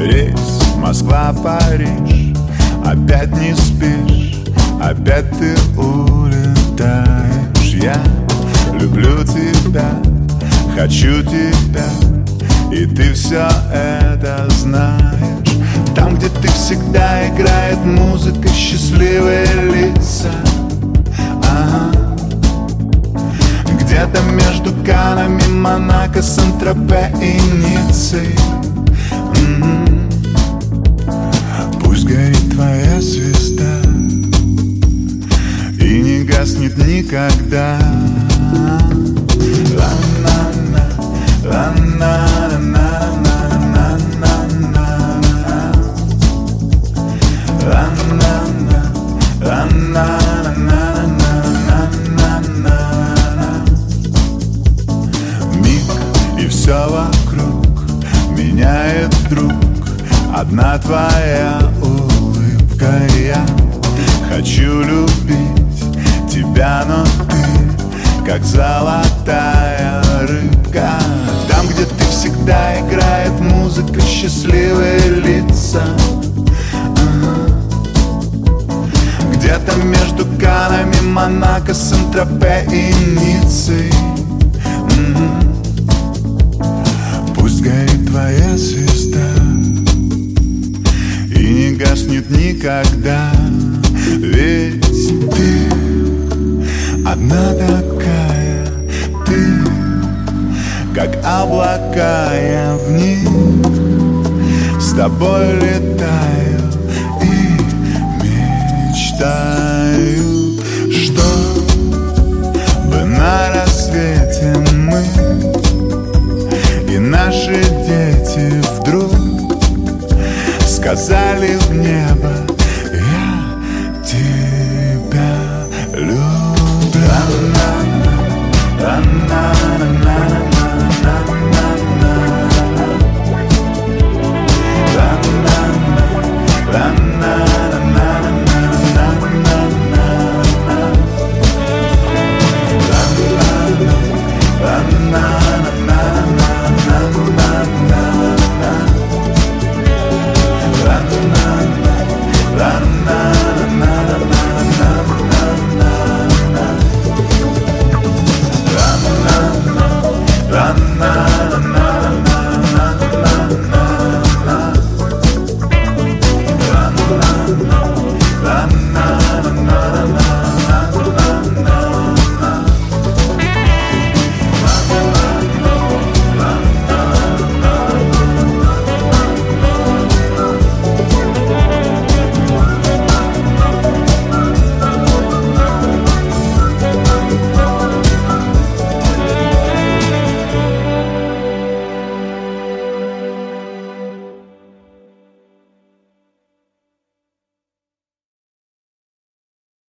Рейс Москва-Париж. Опять не спишь, опять ты улетаешь. Я люблю тебя, хочу тебя, и ты все это знаешь. Там, где ты, всегда играет музыка, счастливые лица. Ага. Где-то между Каннами, Монако, Сан-Тропе и Ниццей. Пусть горит твоя звезда и не гаснет никогда. Ла-на-на, ла-на-на-на-на-на-на-на. Ла-на-на, ла-на-на-на-на-на-на. Миг, и все вокруг меняет вдруг одна твоя улыбка. Я хочу любить тебя, но ты как золотая рыбка. Там, где ты, всегда играет музыка, счастливые лица. Где-то между Каннами, Монако, Сан-Тропе и Ниццей. Пусть горит твоя звезда и не гаснет никогда. Ведь ты одна такая, ты как облака, я в них с тобой летаю и мечтаю, чтобы на рассвете мы и наши дети вдруг сказали